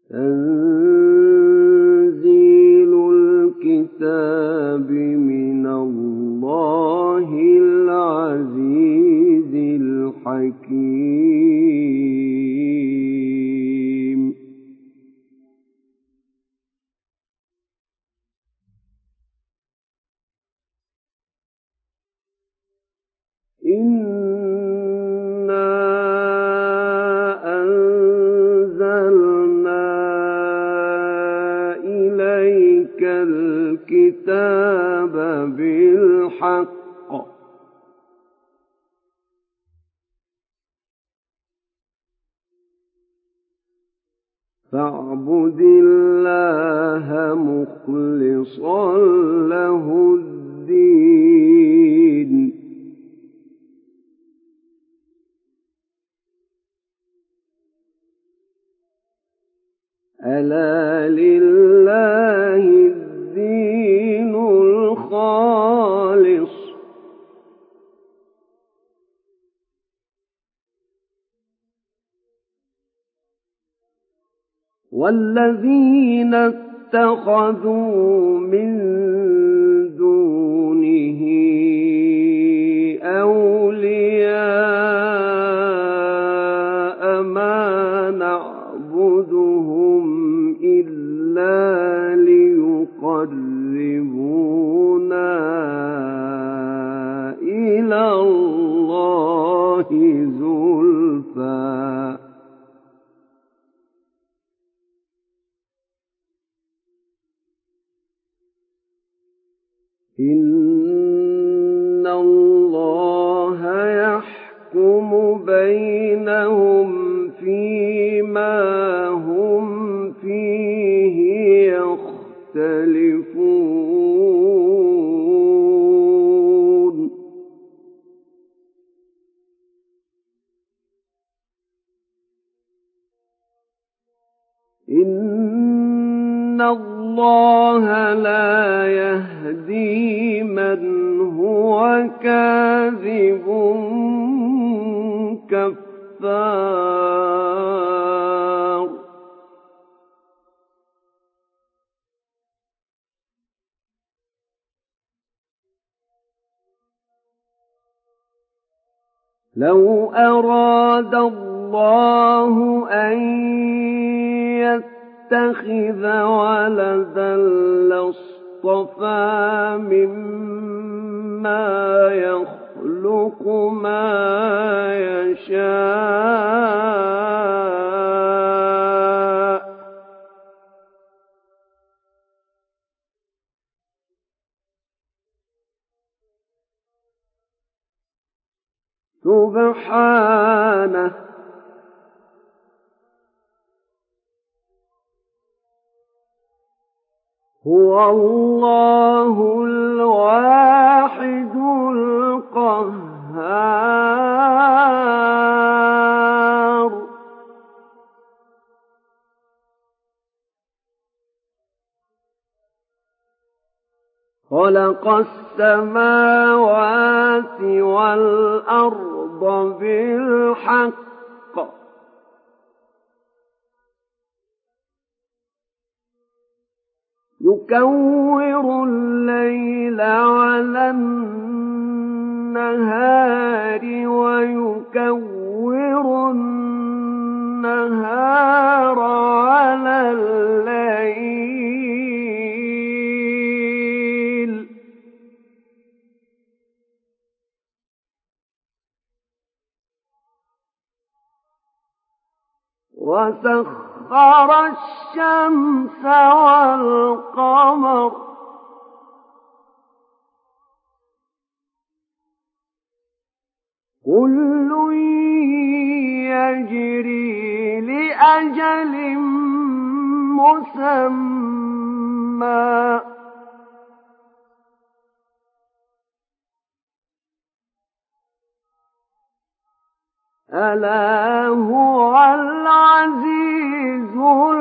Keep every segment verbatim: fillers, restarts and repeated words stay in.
تنزيل الكتاب من الله العزيز الحكيم. إنا أنزلنا إليك الكتاب بالحق فاعبد الله مخلصا له الدين. ألا لله الدين الخالص والذين اتخذوا من دونه أولياء ما نعبدهم إلا ليقربونا إلى الله زلفى إن الله يحكم بينهم فيما هم فيه يختلفون. إن الله لا يهدي من هو كاذب كفار. لو أراد الله أن يتخذ ولدا لاصطفى مما يخلق ما يشاء سبحانه هو الله الواحد القهار. خلق السماوات والأرض بالحق يكور الليل على النهار ويكور النهار على الليل وسخر الشمس والقمر كل يجري لأجل مسمى ألا هو العزيز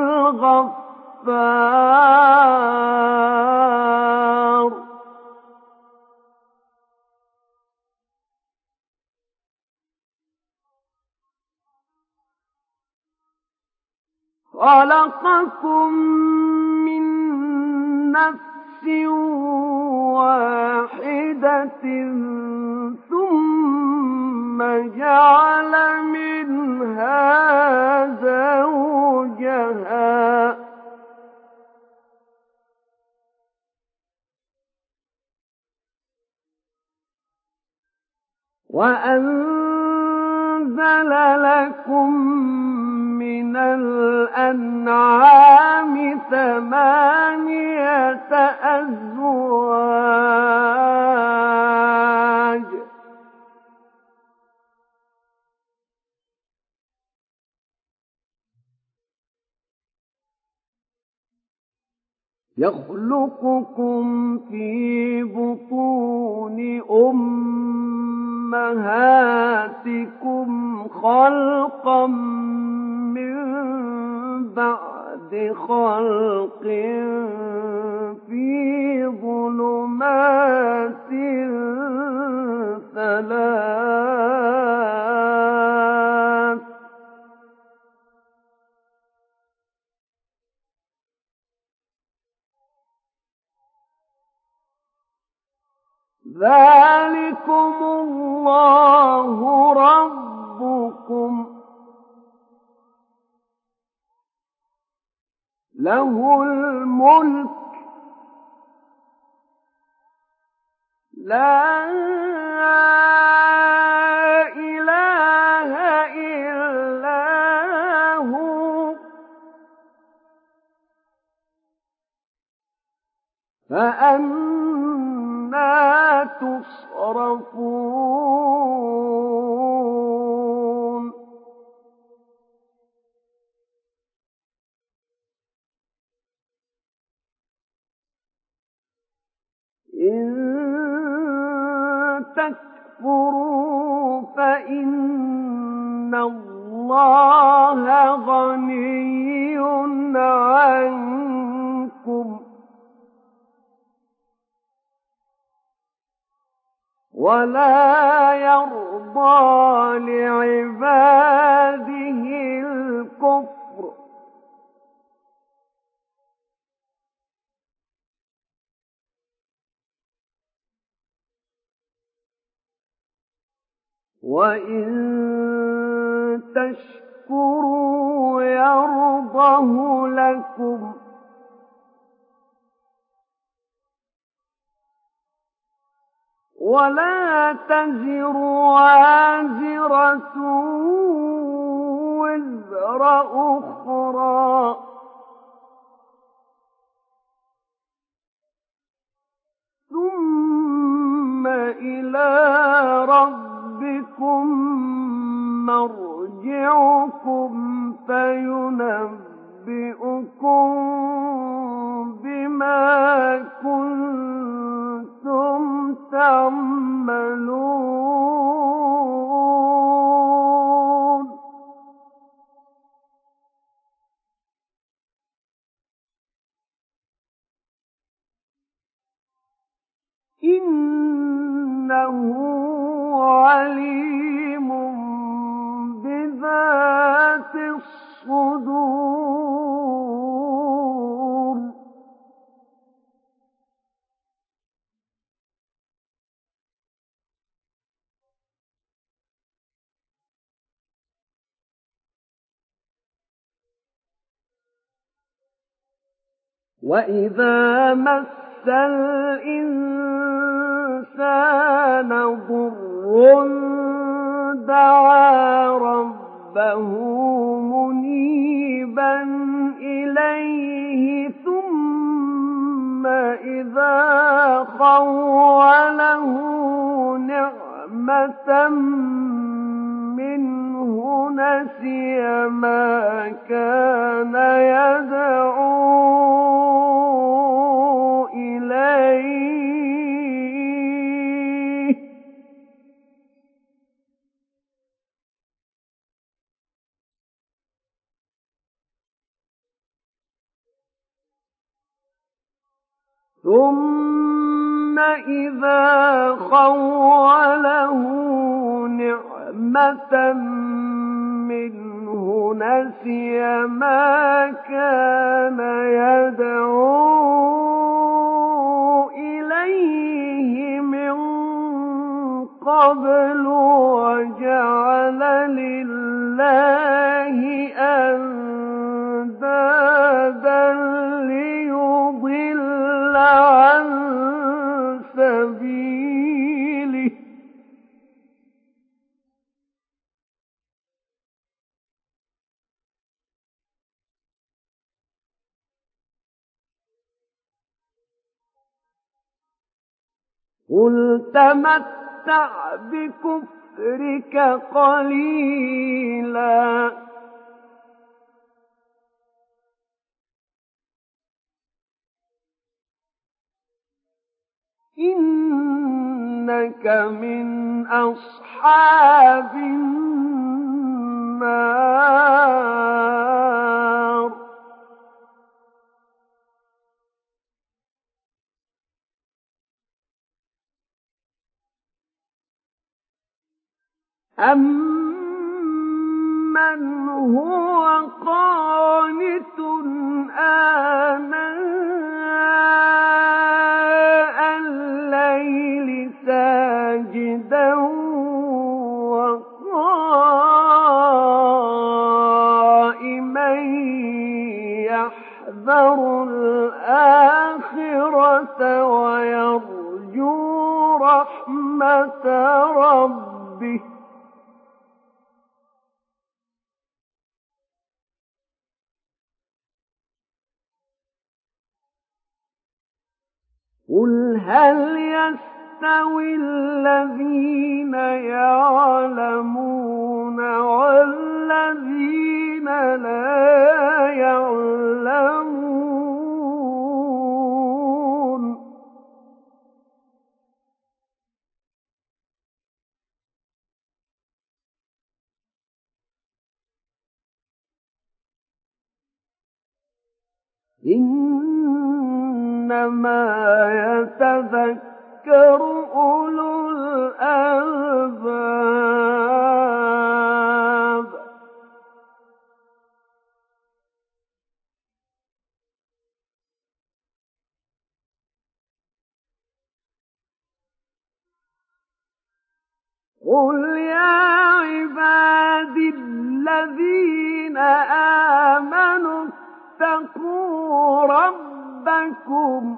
الغفار. خلقكم من نفس واحدة ثم جعل منها زوجها وأنزل لكم من الأنعام ثمانية أزواج يخلقكم في بطون أمهاتكم خلقا من بعد خلق في ظلمات ثلاث ذلكم الله ربكم له الملك لا إله إلا هو فأنى تصرفون إن تكفروا فإن الله غني عنكم ولا يرضى لعباده الكفر وإن تشكروا يرضه لكم ولا تزر وازرة وزر أخرى ثم إلى ربكم مرجعكم فينبئكم بما كنتم تعملون إنه عليم بذات الصدور وإذا مس الإنسان ضر دعا ربه منيبا إليه ثم إذا خوله نعمة منه نسي ما كان يدعو إليه ثم إذا خوله نعمة منه منه نسي ما كان يدعو إليه من قبل وجعل لله أندادا ليضل عن سبيله قل تمتع بكفرك قليلا إنك من أصحاب النار أَمَّنْ هُوَ قَانِتٌ آنَاءَ اللَّيْلِ سَاجِدًا وَقَائِمًا يَحْذَرُ الْآخِرَةَ وَيَرْجُو رَحْمَةَ رَبِّهِ قُلْ هَلْ يَسْتَوِي الَّذِينَ يَعْلَمُونَ وَالَّذِينَ لَا يَعْلَمُونَ إِنَّمَا يَتَذَكَّرُ أُولُو الْأَلْبَابِ قُلْ يَا عِبَادِي الَّذِينَ آمَنُوا اتَّقُوا رَبَّكُمْ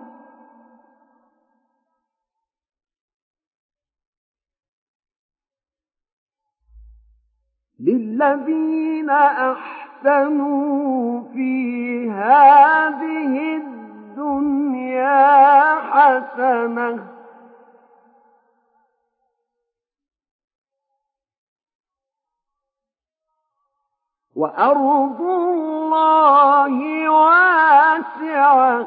لِلَّذِينَ أَحْسَنُوا فِي هَٰذِهِ الدُّنْيَا حَسَنَةٌ ۗ وَأَرْضُ اللَّهِ وَاسِعَةٌ ۗ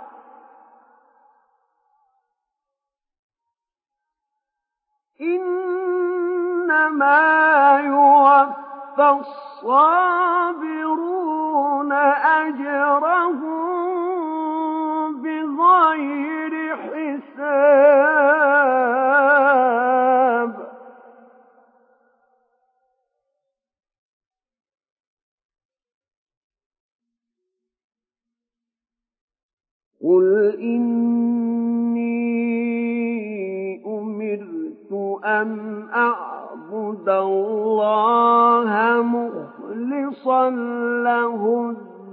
إِنَّمَا يُوَفَّى الصَّابِرُونَ أَجْرَهُم بِغَيْرِ حِسَابٍ قُلْ إِنِّي أُمِرْتُ أَنْ أَعْبُدَ اللَّهَ مُخْلِصًا لَّهُ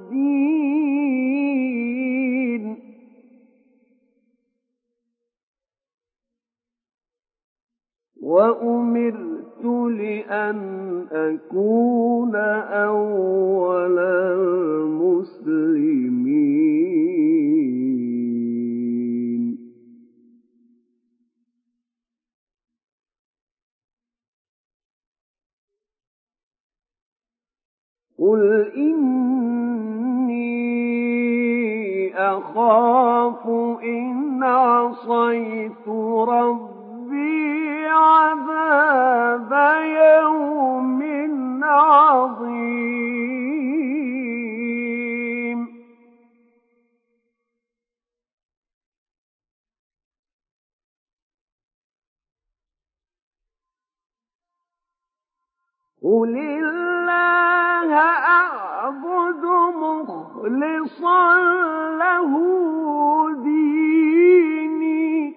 الدِّينَ وَأُمِرْتُ لِأَنْ أَكُونَ أَوَّلَ الْمُسْلِمِينَ قُلْ إِنِّي أَخَافُ إِنْ عَصَيْتُ رَبِّي عَذَابَ يَوْمٍ عَظِيمٍ قُلِ اللَّهَ أعبد مخلصا له ديني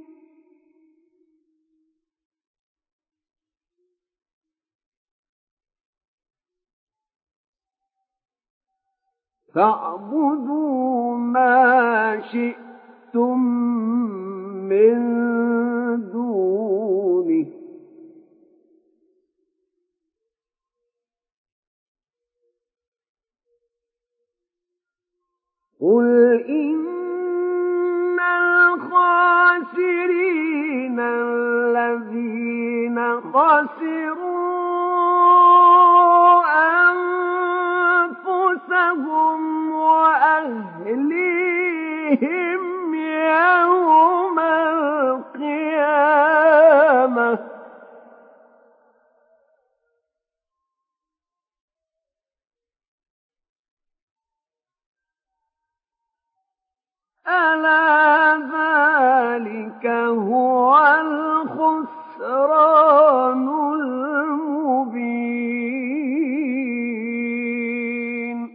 فاعبدوا ما شئتم من دونه قل إن الخاسرين الذين خسروا أنفسهم وأهليهم يوم القيامة ألا ذلك هو الخسران المبين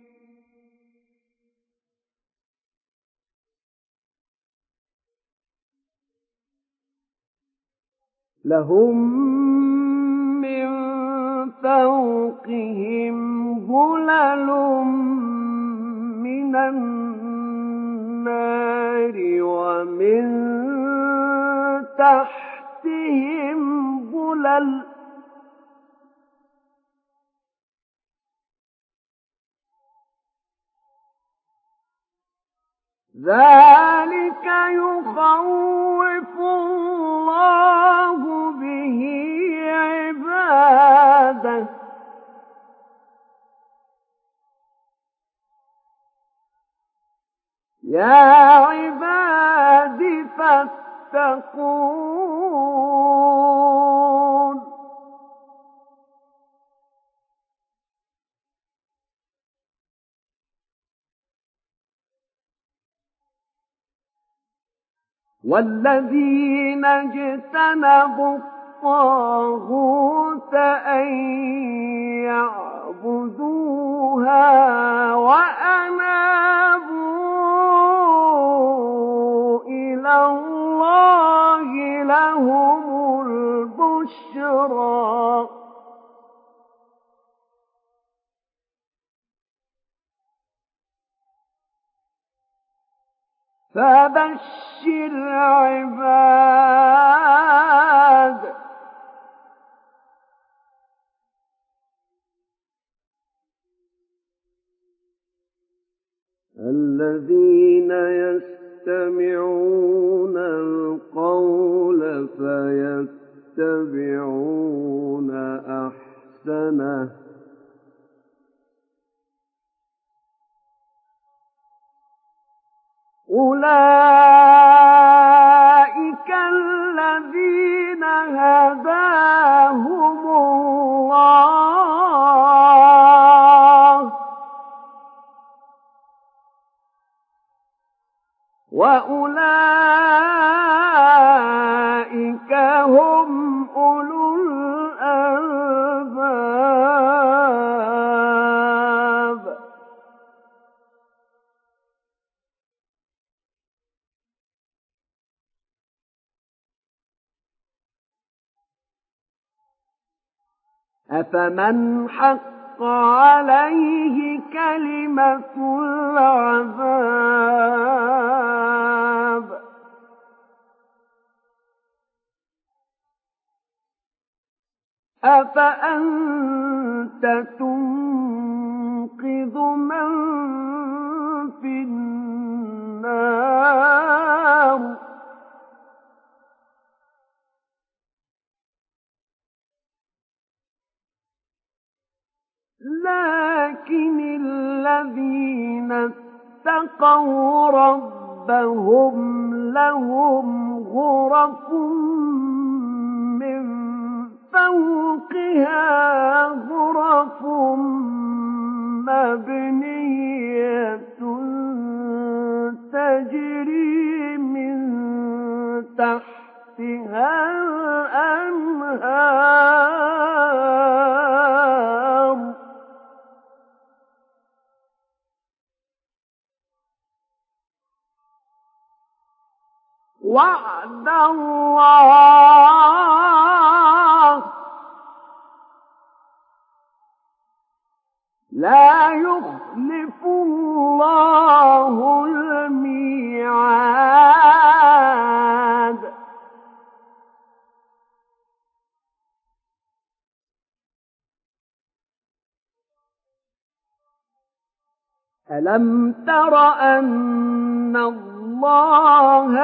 لهم من فوقهم ظلل من النار ومن تحتهم ظلل ذلك يخوف الله به عباده يا عباد فاتقون والذين اجتنبوا الطاغوت أن يعبدوها وأنابوا إلى الله لهم البشرى فبشر عباد الذين يستمعون القول فيتبعون أحسنه أولئك الذين هداهم الله وأولئك هم أولو الألباب أفمن حق عليه كلمة العذاب أفأنت تنقذ من في النار لكن الذين اتقوا ربهم لهم غرف من فوقها غرف مبنية تجري من تحتها الأنهار وعد الله لا يخلف الله الميعاد ألم تر أن الله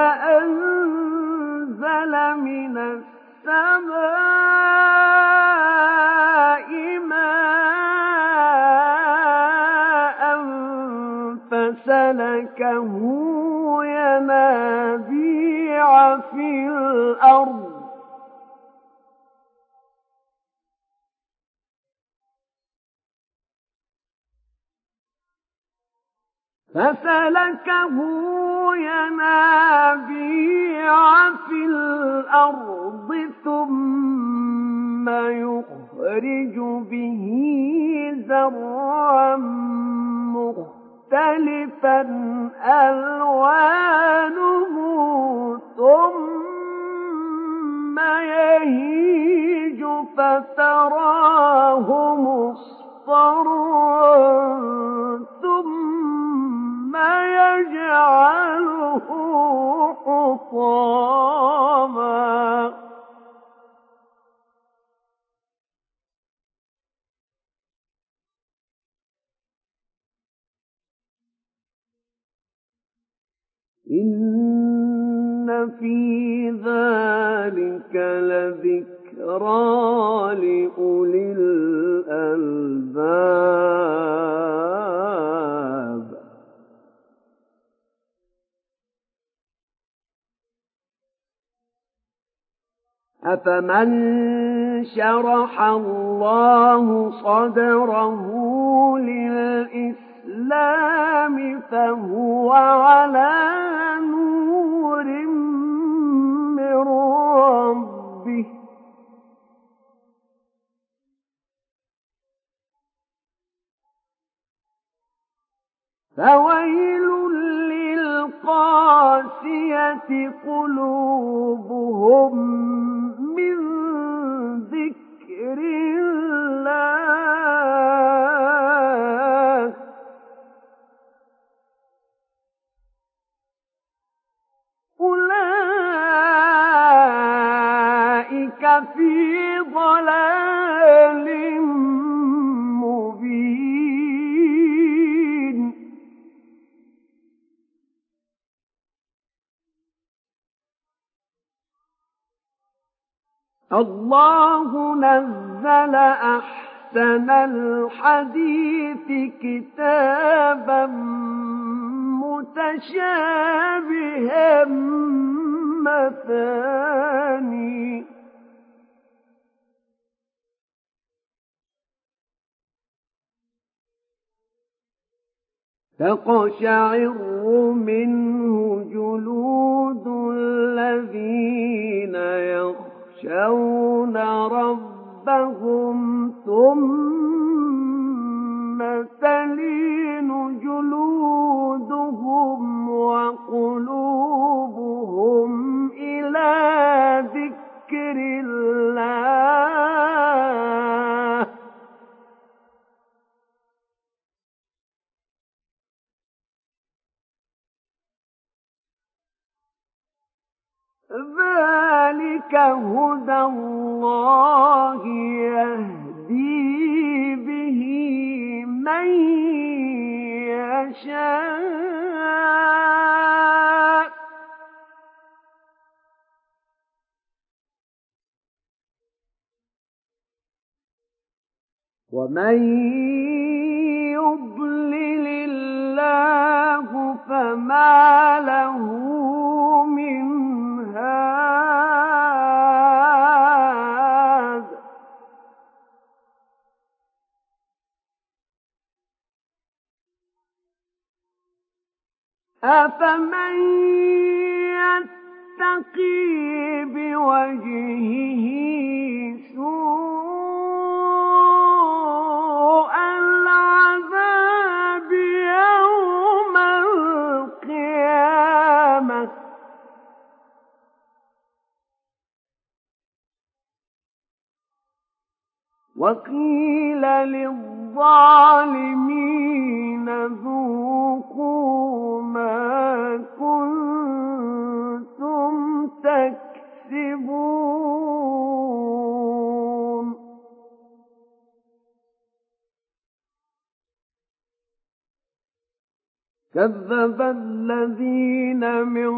أنزل من السماء ماء فسلكه ينابيع في الأرض فسلكه ينابيع في الأرض ثم يخرج به زرعا مختلفا ألوانه ثم يهيج فتراه مصفرا ثم يجعله حطاما إن في ذلك لذكرى لأولي الألباب أفمن شرح الله صدره للإسلام فهو على نور من ربه فويل للقاسية قلوبهم من ذكر الله أولئك في ضلال مبين الله نزل أحسن الحديث كتابا متشابها مثاني تقشعر منه جلود الذين يخشون ربهم ثم تلين جلودهم وقلوبهم إلى ذكر الله ذلك هدى الله يهدي به من يشاء ومن يضلل الله فما له من هاد أفمن يتقي بوجهه سوء العذاب يوم القيامة وقيل للظالمين ذوقوا ما كنتم تكسبون كذب الذين من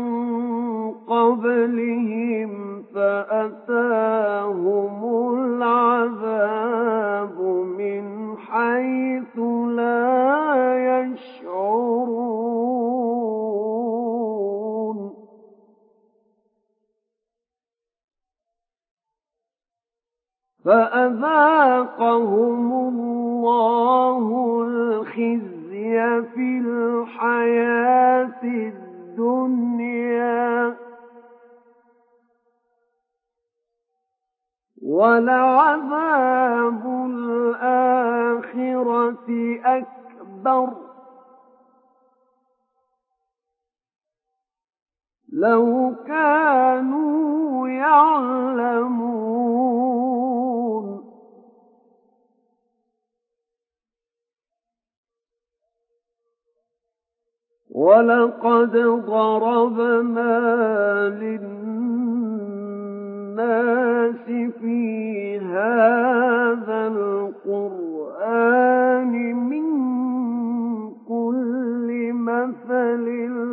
قبلهم فأتاهم العذاب من حيث لا يشعرون فأذاقهم الله الخزي في الحياة الدنيا ولعذاب الآخرة أكبر لو كانوا يعلمون ولقد ضربنا للناس في هذا القرآن من كل مثل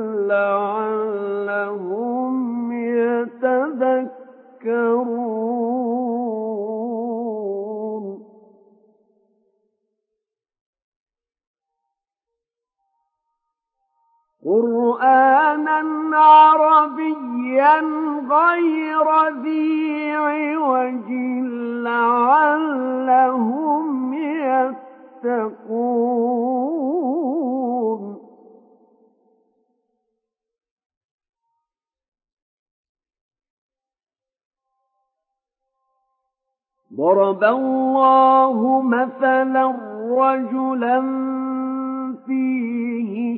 لعلهم يتذكرون قرآنا عربيا غير ذي عوج لعلهم يتقون ضرب الله مثلا رجلا فيه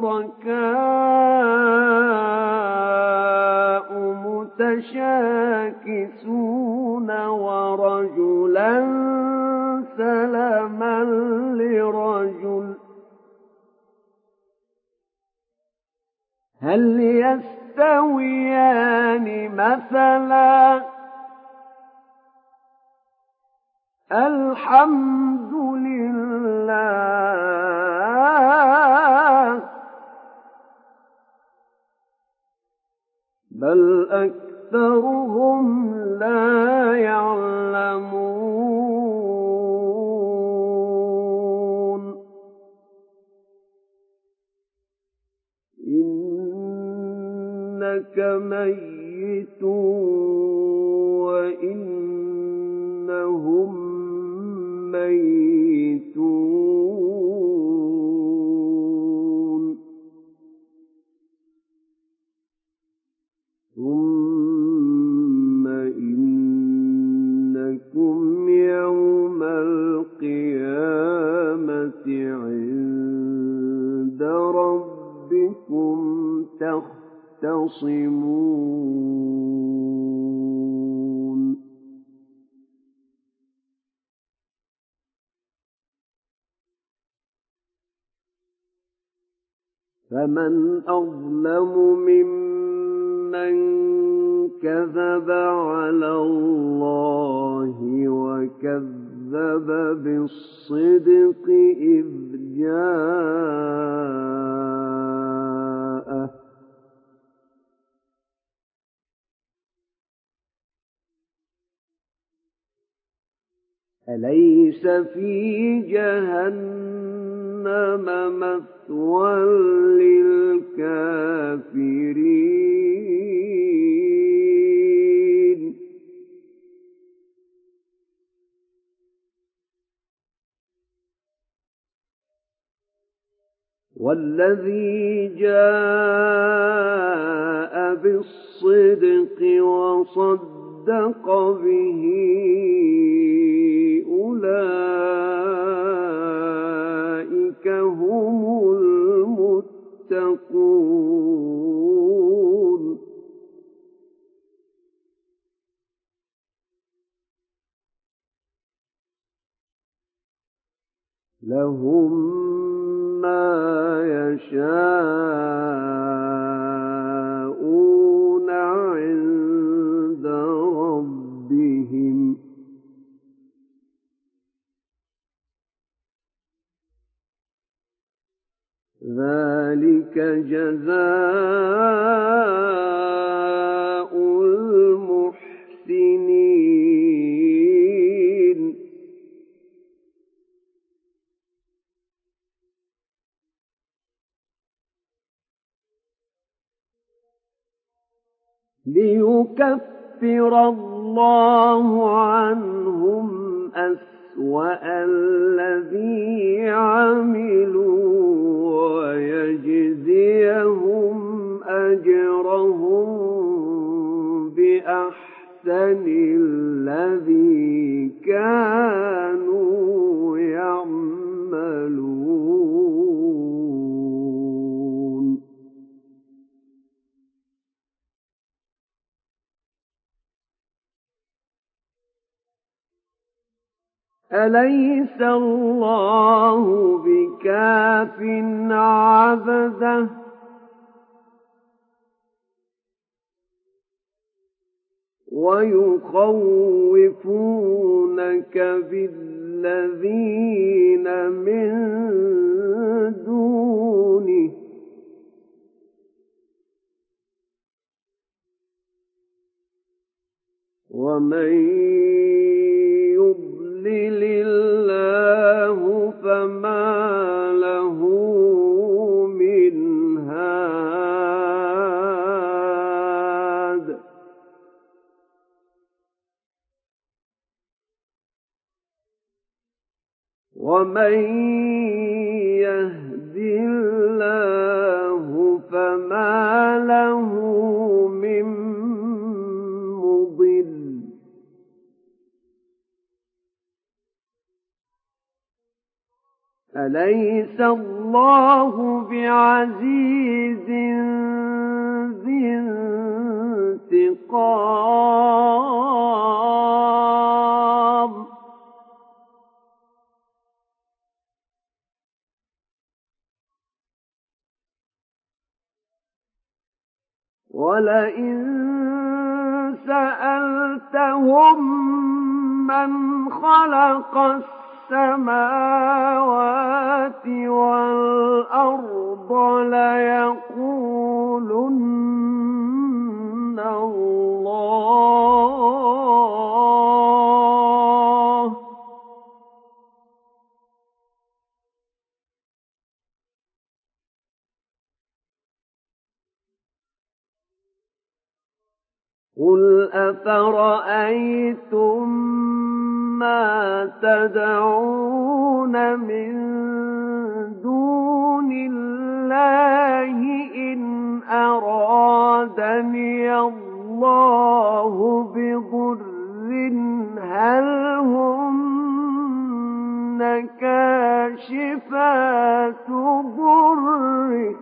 شركاء متشاكسون ورجلا سلما لرجل هل يستويان مثلا الحمد لله بل أكثرهم لا يعلمون إنك ميت وإنهم ميتون ثم إنكم يوم القيامة عند ربكم تختصمون فمن أظلم ممن كذب على الله وكذب بالصدق إذ جاءه أليس في جهنم مثوى للكافرين والذي جاء بالصدق وصدق به أولئك هم المتقون لهم ما يشاءون عند ربهم ذلك جزاء المحسنين ليكفر الله عنهم أسوأ الذي عملوا ويجزيهم أجرهم بأحسن الذي كانوا يعملون أليس الله بكاف عبده ويخوفونك بالذين من دونه ومن يضلل الله فما له من هاد ومن يهد الله فما له من مضل أليس الله بعزيز ذي انتقام ولئن سألتهم من خلق السماوات والأرض ليقولن الله قل أفرأيتم ما تدعون من دون الله إن أرادني الله بضر هل هن كاشفات ضره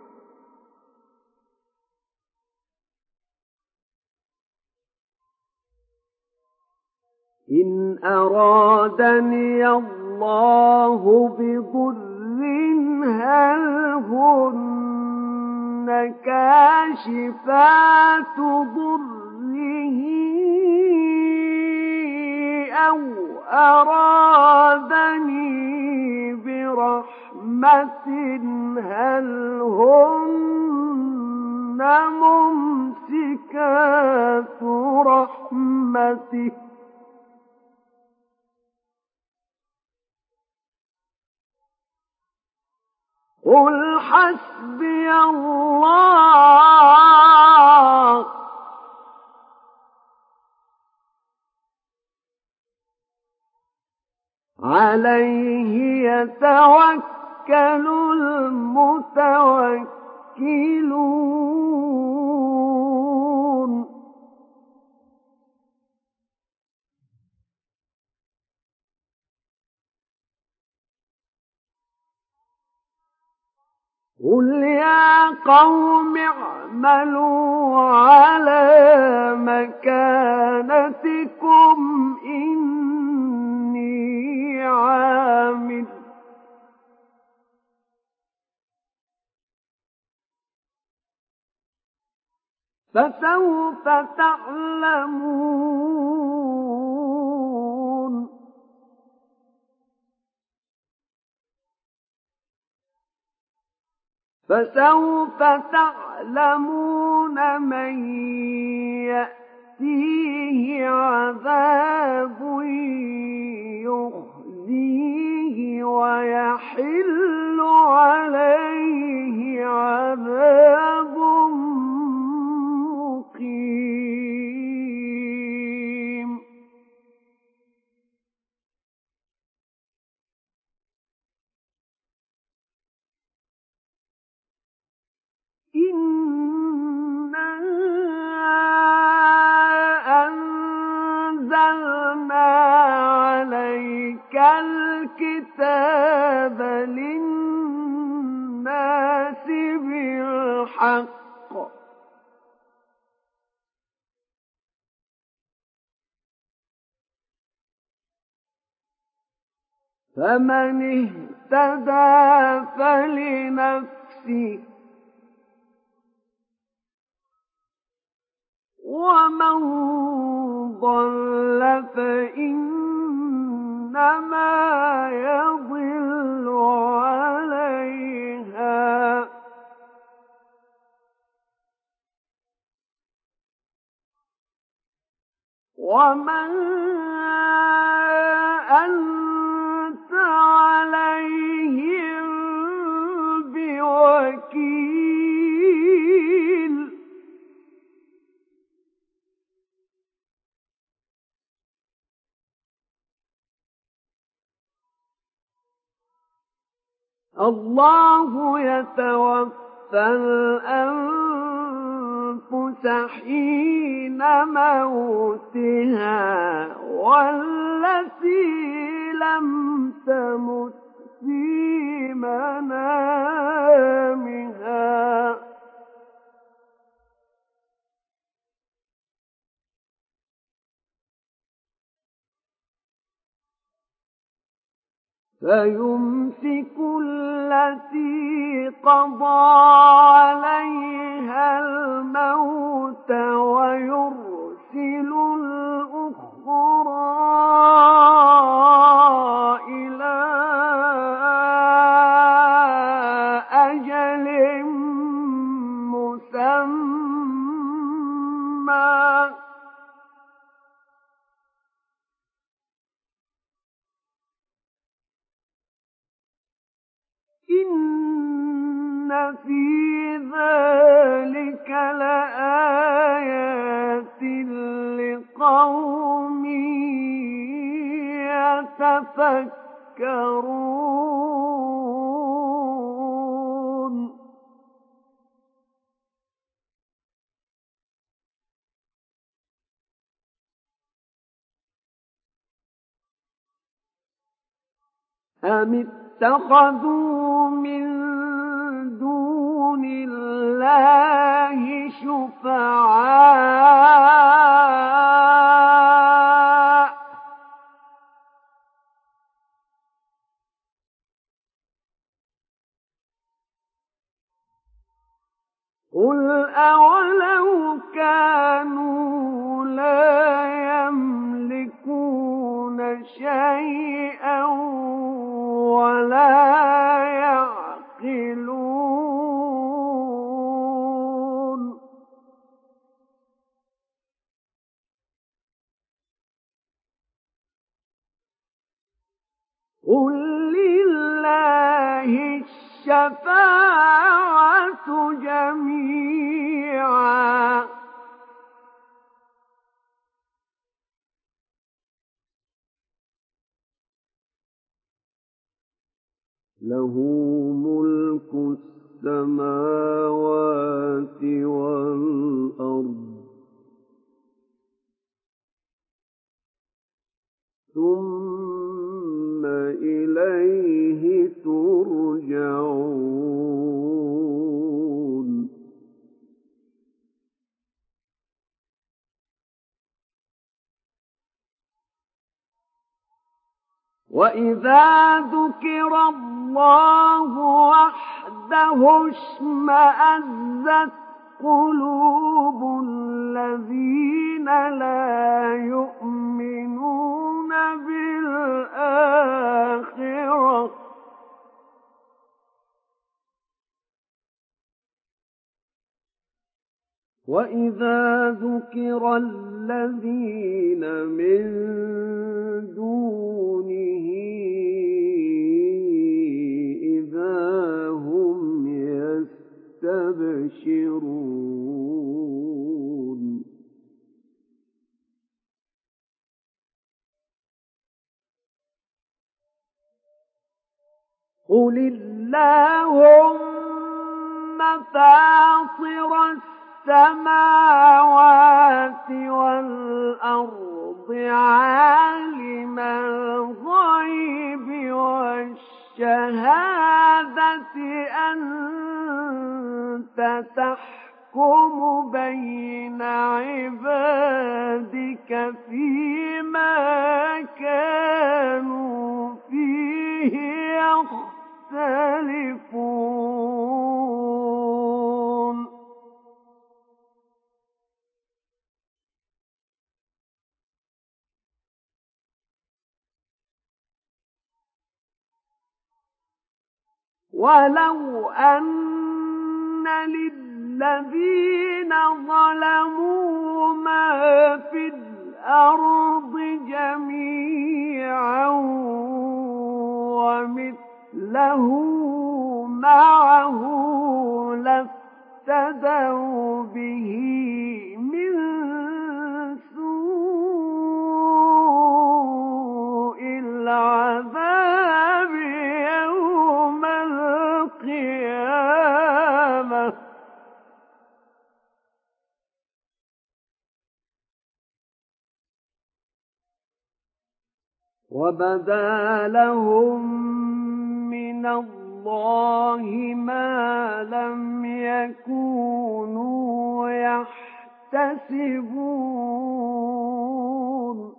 إن أرادني الله بضر هل هن كاشفات ضره أو أرادني برحمة هل هن ممسكات رحمته قل حسبي الله عليه يتوكل المتوكلون قل يا قوم اعملوا على مكانتكم إني عامل فسوف تعلمون فسوف تعلمون من يأتيه عذاب يخزيه ويحل عليه عذاب مقيم إنا أنزلنا عليك الكتاب للناس بالحق فمن اهتدى فلنفسه ومن ضل فإنما يضل عليها وما أنت عليهم بوكيل الله يتوفى الأنفس حين موتها والتي لم تمت في منامها فيمسك التي قضى عليها الموت ويرسل الأخرى إلى أجل مسمى إن في ذلك لآيات لقوم يتفكرون أم اتخذوا من دون الله شفعاء قل أولو كانوا لا يملكون شيئا ولا يعقلون قل لله الشفاعة جميعا له ملك السماوات والأرض ثم إليه ترجعون وإذا ذكر الله وحده اشمأزت قلوب الذين لا يؤمنون بالآخرة وإذا ذكر الذين من دونه إذا هم يستبشرون قل اللهم فاطر السماوات والأرض عالم الغيب والشهادة أنت تحكم بين عبادك فيما كانوا فيه يختلفون ولو أن للذين ظلموا ما في الأرض جميعا ومثله معه لافتدوا به من سوء العذاب يوم القيامة وبدا لهم من الله ما لم يكونوا يحتسبون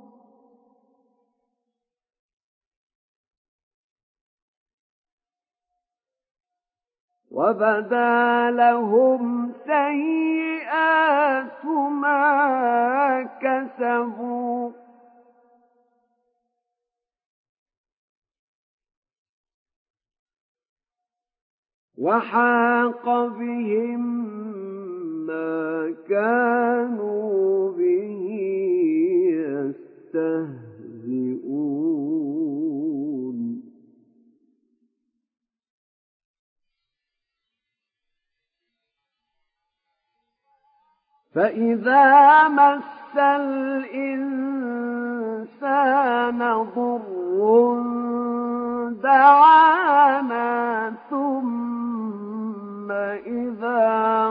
وبدا لهم سيئات ما كسبوا وحاق بهم ما كانوا به يستهزئون فإذا مس الإنسان ضر دعانا ثم إذا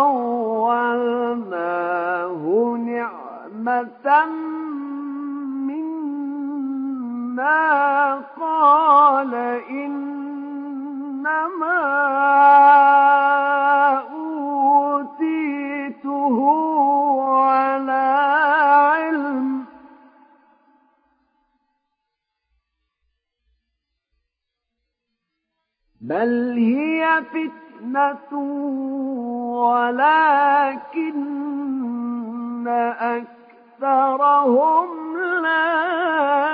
خولناه نعمة منا قال إنما أوتيته على علم بل هي فتنة ولكن أكثرهم لا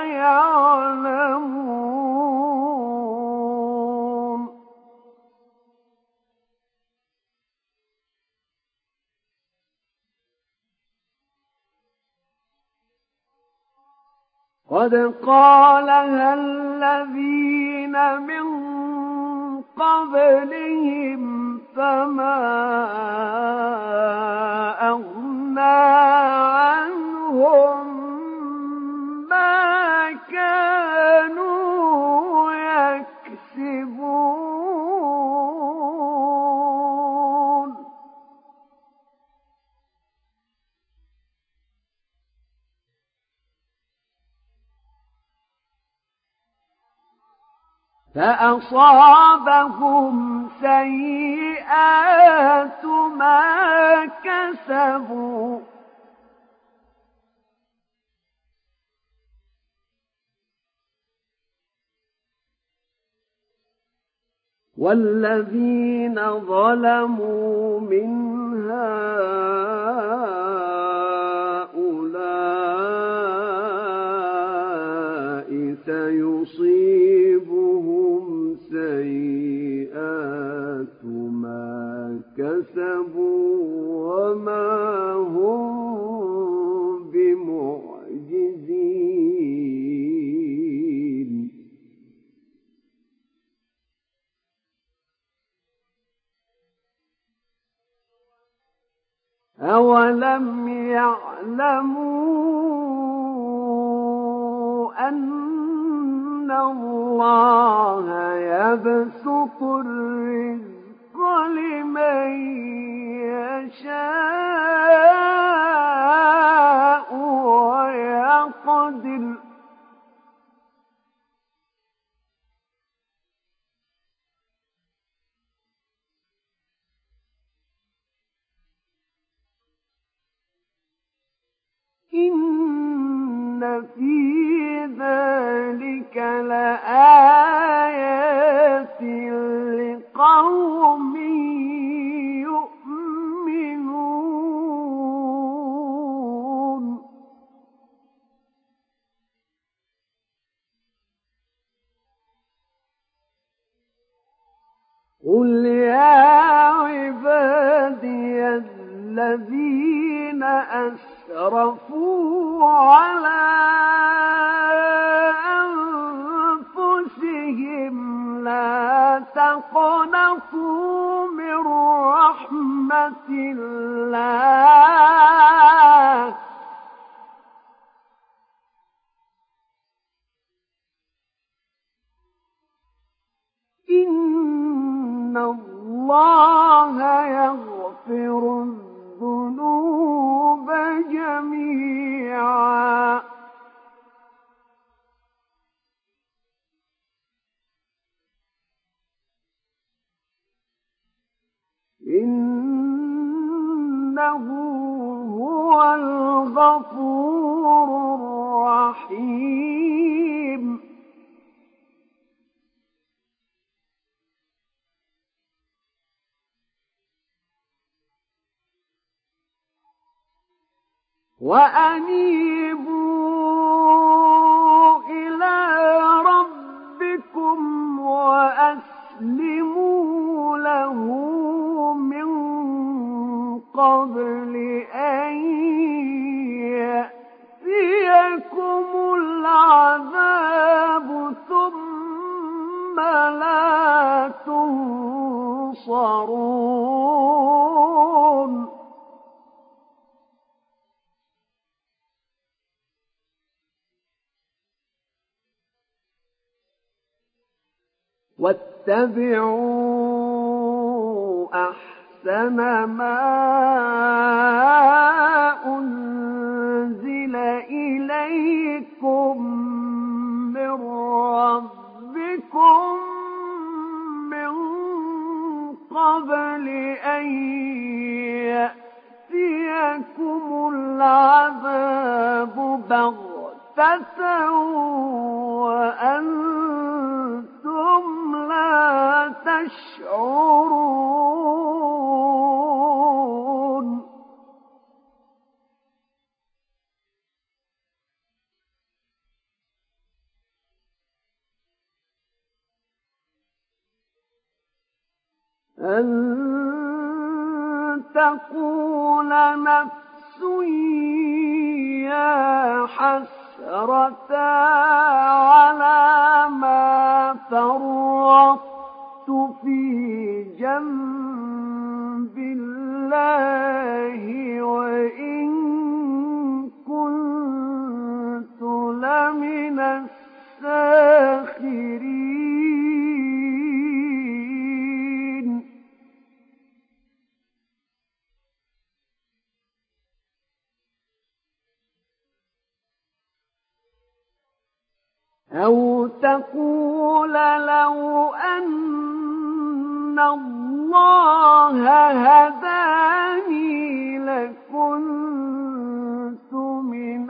يعلمون قد قالها الذين من قبلهم فما أغنى عنهم ما كانوا يكسبون فأصابهم سيئات ما كسبوا والذين ظلموا من هؤلاء سيصيبهم سيئات ما كسبوا وما هم بمعجزين. أولم يعلموا أن الله يبسط الرزق لمن يشاء ويقدر إن في ذلك لآيات لقوم يؤمنون. قل يا عبادي الذين أسرفوا على أنفسهم لا تقنطوا من رحمة الله إن الله يغفر الذنوب جميعا إنه هو الغفور الرحيم. وأنيبوا إلى ربكم وأسلموا له من قبل أن يأتيكم العذاب ثم لا تنصرون. واتبعوا أحسن ما أنزل إليكم من ربكم من قبل أن يأتيكم العذاب بغتة وأنتم لا تشعرون. أن تقول نفس يا حسرة على ما فرطت في جنب الله وإن كنت لمن الساخرين. أو تقول لو أن الله هداني لكنت من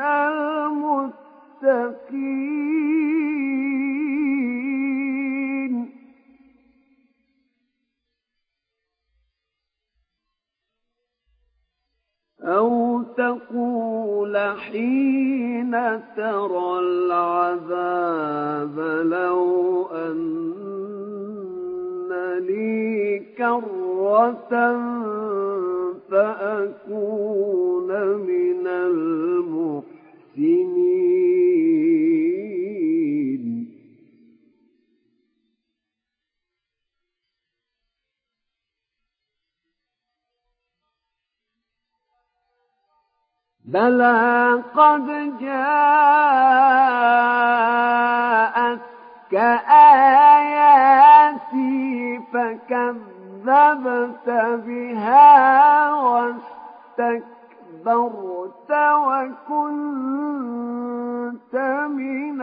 المتقين. حين ترى العذاب لو أن لي كرة فأكون من المحسنين بلى قد جاءتك آياتي فكذبت بها واستكبرت وكنت من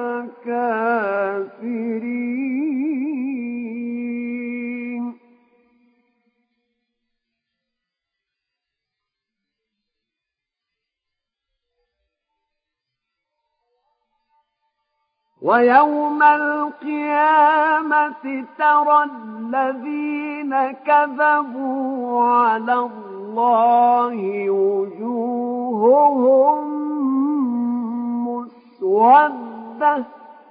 الكافرين ويوم القيامة ترى الذين كذبوا على الله وجوههم مسودة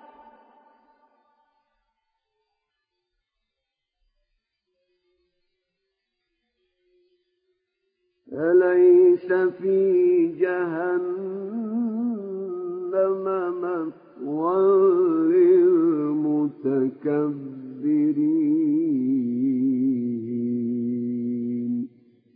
أليس في جهنم مثوى للمتكبرين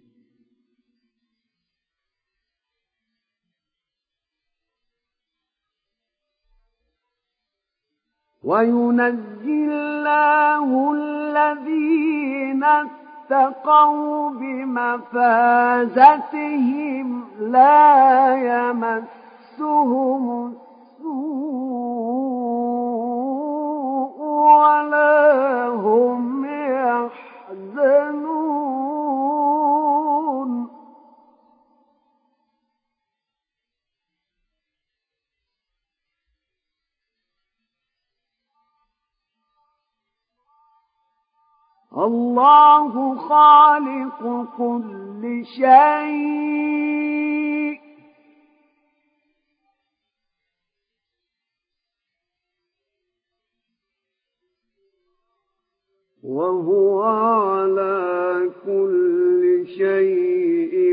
وينجي الله الذين اتقوا بمفازتهم لا يمسهم السوء ولا هم يحزنون الله خالق كل شيء وهو على كل شيء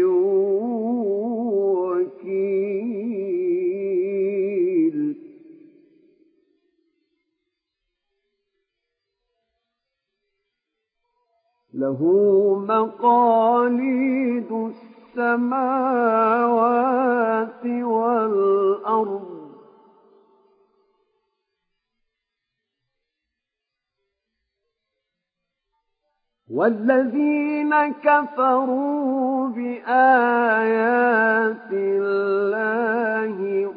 وكيل له مقاليد السماوات والأرض والذين كفروا بآيات الله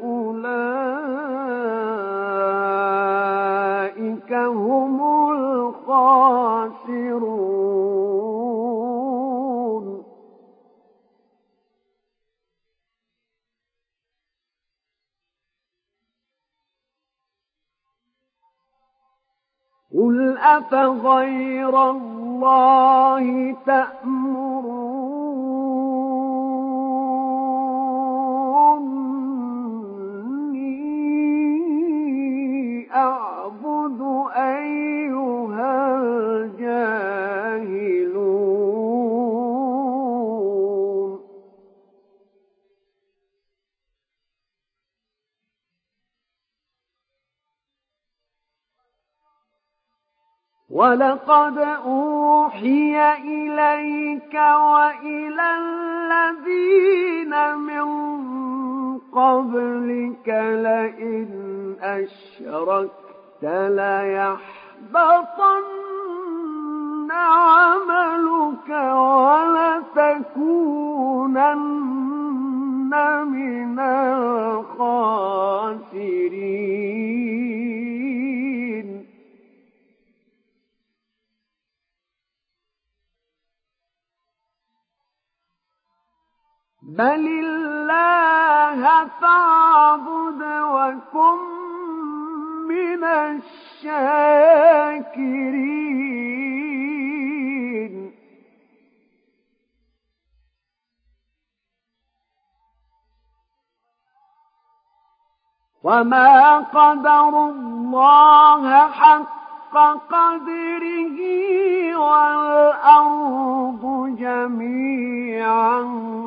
أولئك هم الخاسرون قل أفغير الله تأمروني أعبد أيها الجاهلون ولقد أوحي إليك وإلى الذين من قبلك لئن أشركت ليحبطن عملك ولتكونن من الخاسرين بل الله فاعبد وكن من الشاكرين وما قدروا الله حق قدره والأرض جميعا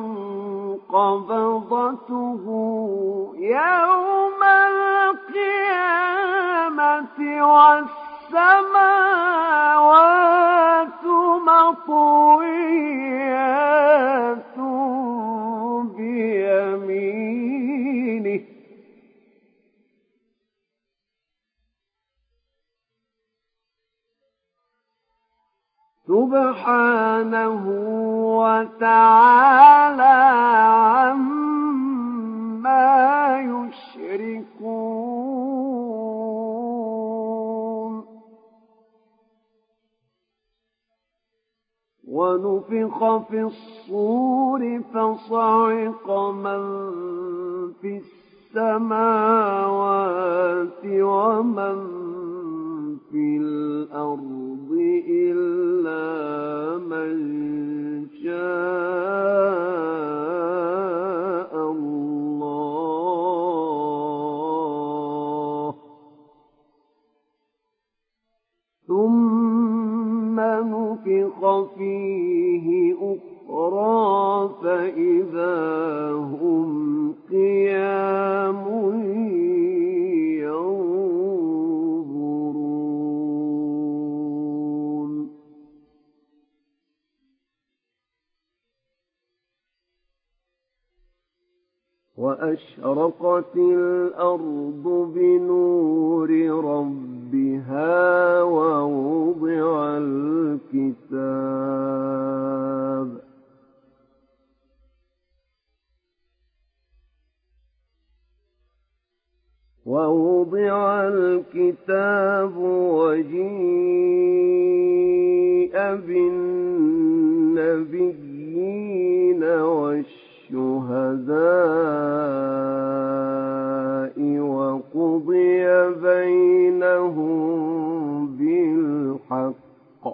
قبضته يوم القيامة والسماوات مطويات بيمينه سبحانه وتعالى عما يشركون. ونفخ في الصور فصعق من في السماوات ومن في الأرض إلا من شاء الله ثم نفخ فيه أخرى فإذا هم قيام ينظرون. وأشرقت الأرض بنور ربها ووضع الكتاب ووضع الكتاب وجيء بالنبيين والشهداء وقضي بينهم بالحق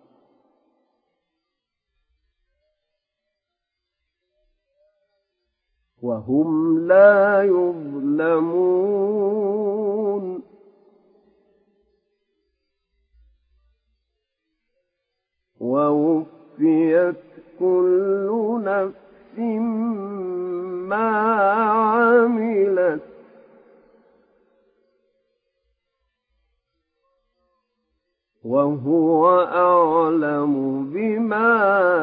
وهم لا يظلمون. ووفيت كل نفس ما عملت وهو أعلم بما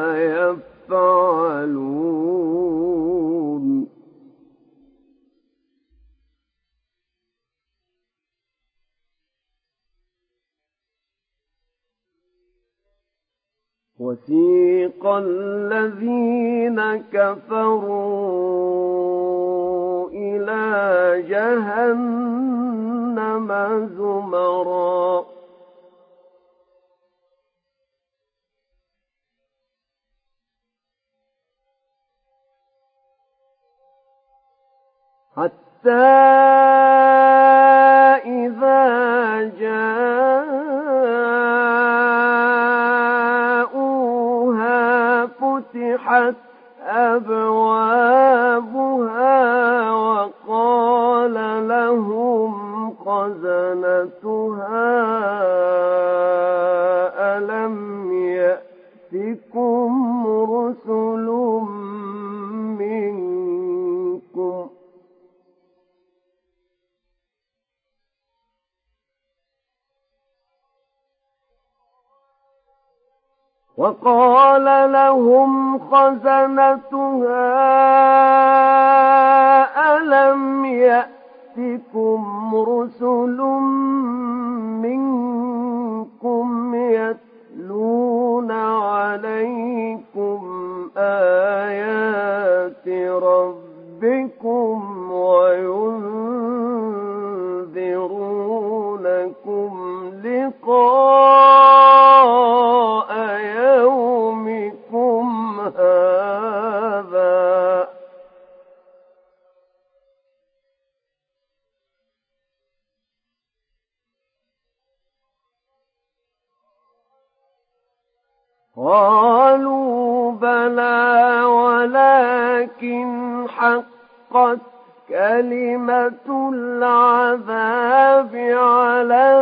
يفعلون. وسيق الذين كفروا إلى جهنم زمرا حتى إذا جاءوها فتحت أبوابها وقال لهم خزنتها ألم يأتكم رسل منكم وقال لهم خزنتها ألم يأتكم رسل منكم يتلون عليكم آيات ربكم وينذرونكم لقاء يومكم هذا قالوا بلى ولكن حقت كلمة العذاب على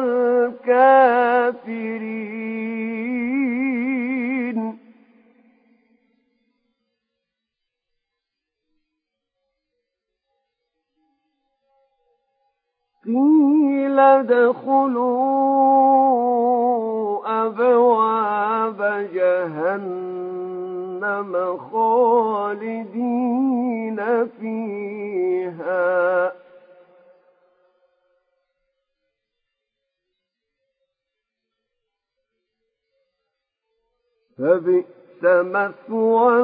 الكافرين. قيل ادخلوا أبواب جهنم خالدين فيها فبئس مثوى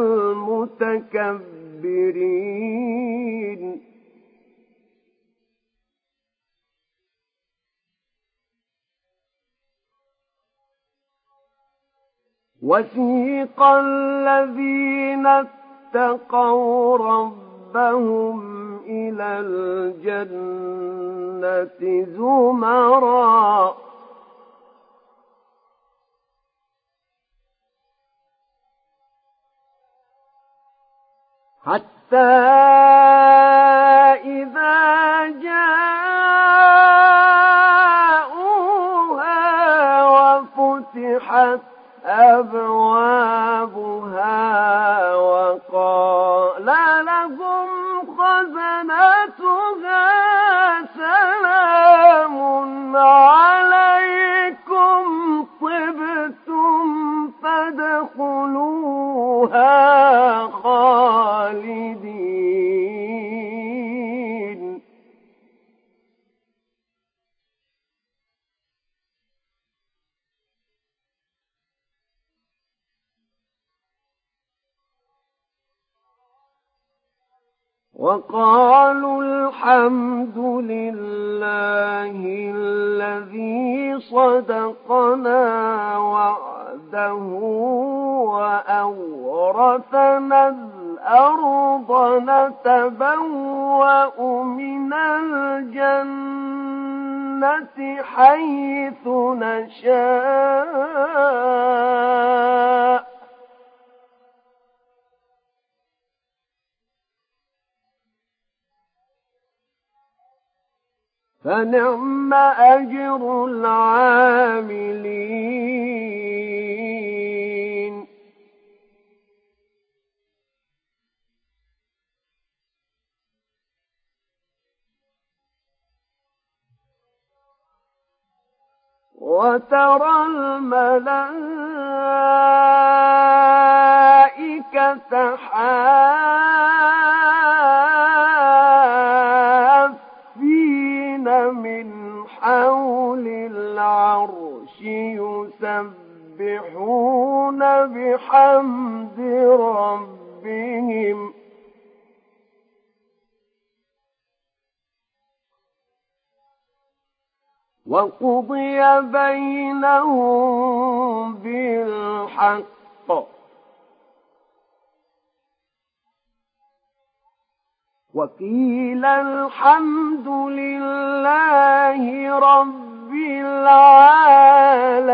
المتكبرين. وسيق الذين اتقوا ربهم إلى الجنة زمرا حتى إذا جاءوها وفتحت أبوابها وقال لهم خزنتها سلام عليكم طبتم فادخلوها خالدين. وقالوا الحمد لله الذي صدقنا وعده وأورثنا الأرض نتبوأ من الجنة حيث نشاء فنعم أجر العاملين. وترى الملائكة حافين من حول العرش يسبحون بحمد ربهم وقضي بينهم بالحق وقيل الحمد لله رب العالمين.